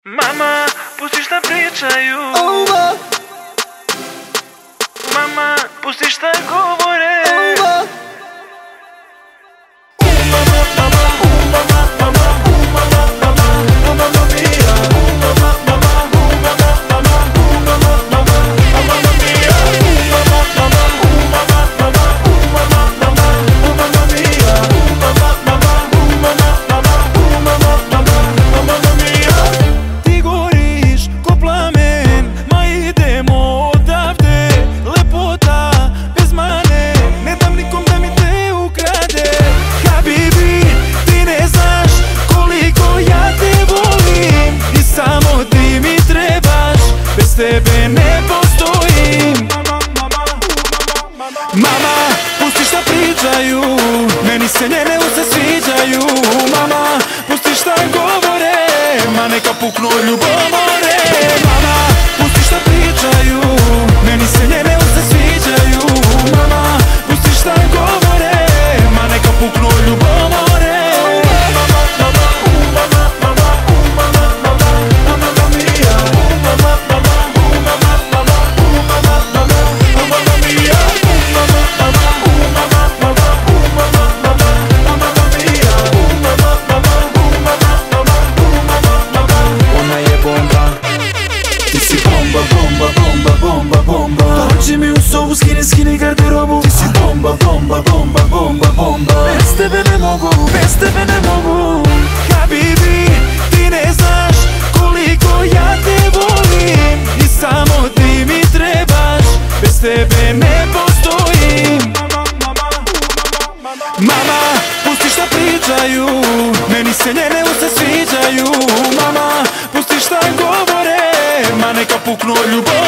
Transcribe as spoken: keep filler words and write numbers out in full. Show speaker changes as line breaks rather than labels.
Mama, pusti šta pričaju. Mama, pusti šta govore.
Tebe ne postojim. Mama, pusti šta pričaju, meni se njene usta sviđaju. Mama, pusti šta govore, ma neka puknu ljubomore. Mama, pusti šta pričaju, meni se njene usta sviđaju. Mama, pusti šta govore, ma neka puknu ljubomore. Dođi mi u sobu, skini, skini garderobu. Ti si bomba, bomba, bomba, bomba, bomba. Bez tebe ne mogu, bez tebe ne mogu. Habibi, ti ne znaš koliko ja te volim i samo ti mi trebaš, bez tebe ne postojim. Mama, pusti šta pričaju, meni se njene usta sviđaju. Mama, pusti šta govore, ma neka puknu ljubomore.